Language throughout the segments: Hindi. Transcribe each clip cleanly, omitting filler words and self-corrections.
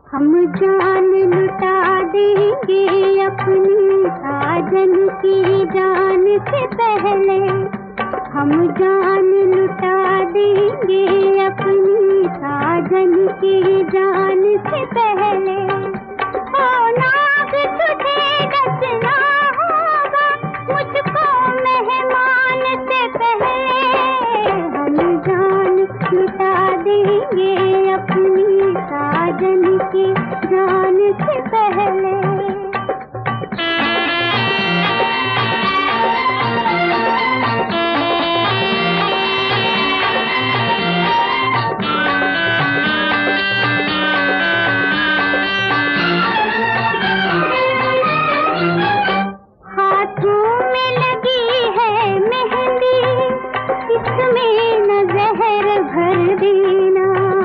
हम जान लुटा देंगे अपनी साजन की जान से पहले। हम जान लुटा देंगे अपनी साजन की जान से पहले। ओ नाग तुझे डसना होगा मुझको मेहमान से पहले। हम जान लुटा देंगे अपनी साजन की जान से पहले। हाथों में लगी है मेहंदी, इसमें न जहर भर देना।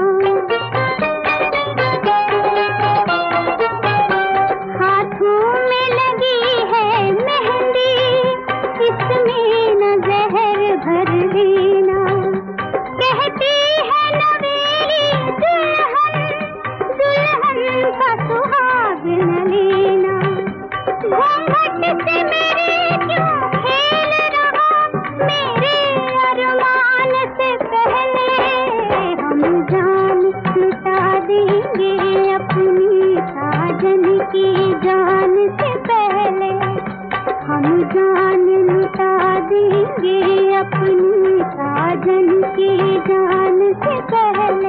हाथों में लगी है मेहंदी, इसमें न जहर भर देना। कहती है नवेली दुल्हन, दुल्हन का सुहाग न लेना। घूंघट से मेरे क्यों खेल रहा, मेरे अरमान से पहले। हम जान लुटा देंगे अपनी साजन की जान से पहले। हम जान लुटा देंगे अपनी साजन की जान से पहले।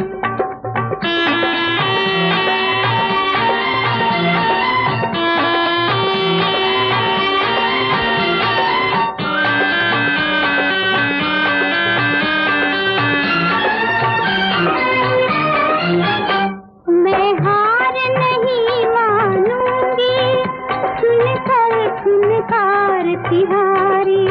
मैं हार नहीं मानूंगी, सुनकर सुनकार तिहारी।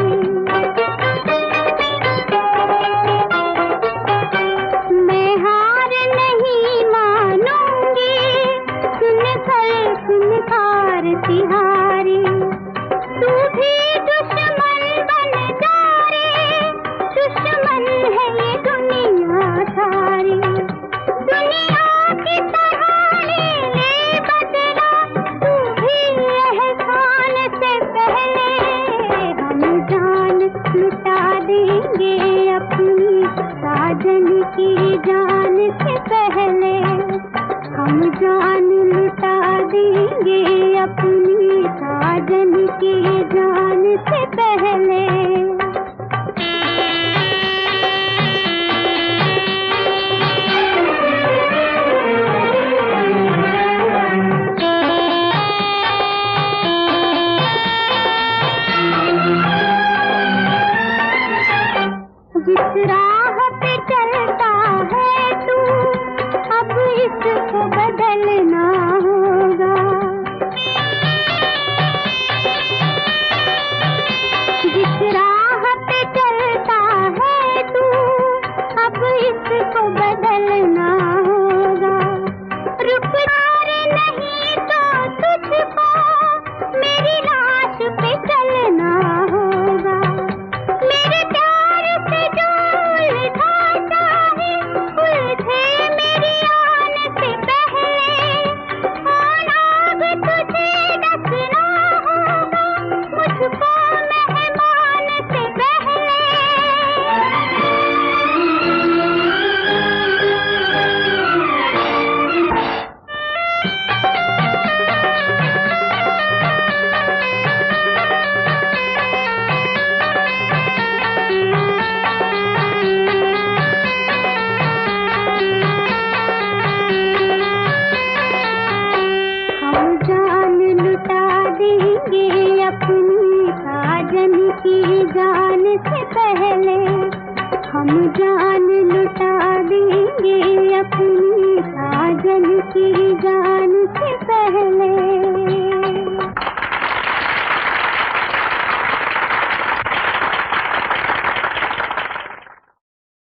मैं हार नहीं मानूंगी, सुनकर सुनकार तिहारी। तू भी दुश्मन बन जा रे, दुश्मन है ये दुनिया सारी। दुनिया की तरह ले बदला तू भी एहसान से पहले। हम जान लुटा देंगे अपनी साजन की जान से पहले। हम जान लुटा देंगे अपनी साजन की जान से पहले। जिस राह पे चलता है तू, अब इसको बदलना होगा। जिस राह पे चलता है तू, अब इसको बदलना होगा। रुक रे नहीं तो तुझको मेरी लाश पे चलना होगा। मेरे प्यार से जो उलझा चाहे उलझे मेरी आन से पहले। ओ नाग तुझे डसना होगा मुझको मेहमान से पहले। हम जान लुटा देंगे अपनी साजन की जान से पहले। हम जान